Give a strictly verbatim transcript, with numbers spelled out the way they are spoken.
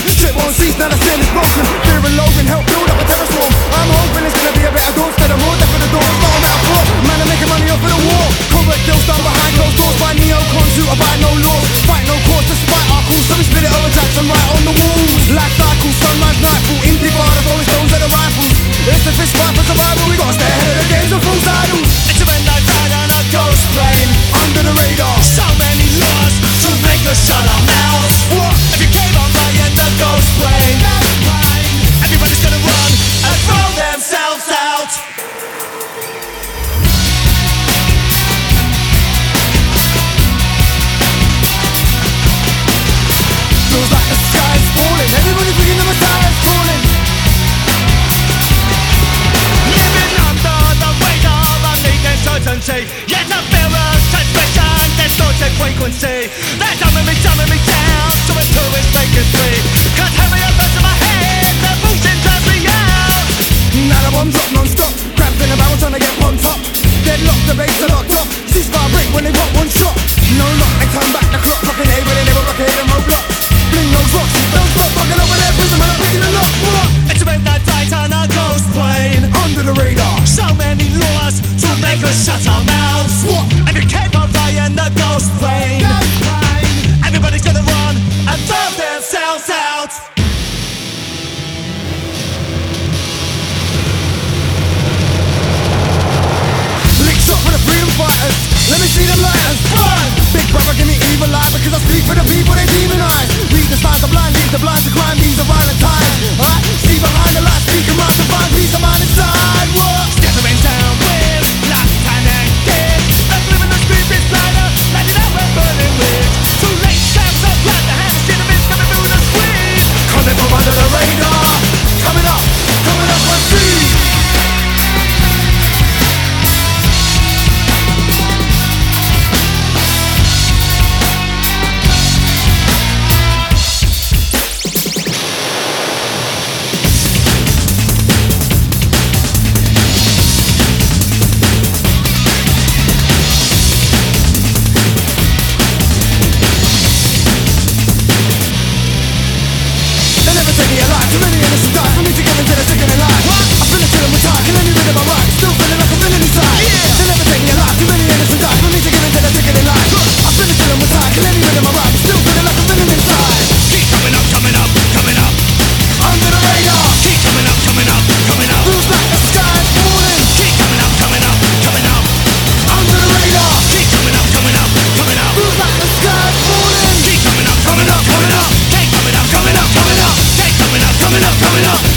Shit won't cease, now the sin is broken. Fear and loathing help build up a terror storm. I'm hoping it's gonna be a better dawn. Instead of more death for the door, it's not a metaphor. Man, I'm making money off of the war. Corporate deals done behind closed doors by neocons who abide no laws. Fight no cause despite our calls, so we spit it over Jackson right on the walls. Life cycle, sunrise, nightfall, intifada, throwing stones at the rifles. It's a fist fight for survival, we gotta stay ahead of the games and false idols. It's a midnight ride on a ghost plane, under the radar. So many laws to make us shut our mouths. What? If you came on flying the ghost plane, everybody's gonna run and throw themselves out. Feels like the sky's falling, everybody's thinking the Messiah's calling. Living under the radar, I need uncertainty. Yet a fear of transgression, distorted frequency. They're dumbing me, dumbing me down to a tourist vacancy. Can't have me up to my head, the bullshit drives me out. Now the bombs drop non-stop, crabs in a barrel trying to get on top. Deadlock, the base are locked up. Ceasefire break when they pop one shot. No knock, they turn back the clock. Rockin' A, but they never rock A, them roadblocks. Bling those rocks, don't stop fucking over there. Prison man, I'm picking the lock. What? It's a midnight flight on a ghost plane, under the radar. so many laws to make us shut our mouths. What? If you came on flying the ghost plane, everybody's gonna run and throw themselves out. Lick shot for the freedom fighters. Let me see them lighters. Burn! Big brother, give me evil eye because I speak for the people they demonize. Read the signs of blind, lead the blind to crime. These are violent times. Alright, see behind the lights, speaking right to find peace of mind inside. What? Stepping down with last panic gear. Let's live in the streets, it's lighter. Lighting up, we're burning with. Too late, sounds so glad the hand of cinnamons coming through the screen. Coming from under the radar. Coming up, coming up on speed. Too many innocent die for me to give into the sickening life. I feel it till I'm retired, can only read my right. Still feeling like a villain inside. Yeah. They never take me alive, too many innocent die for me to give into the sickening life. I feel it till I'm retired, can only read my right. Still feeling like a villain inside. Keep coming up, coming up, coming up. Under the radar. Keep coming up, coming up, coming up. Feels like the sky's falling. Keep coming up, coming up, coming up. Under the radar. Keep coming up, coming up, coming up. Feels like the sky's falling. Keep coming up, coming up, coming up. Keep coming up, coming up, coming up. Keep coming up, coming up, coming up.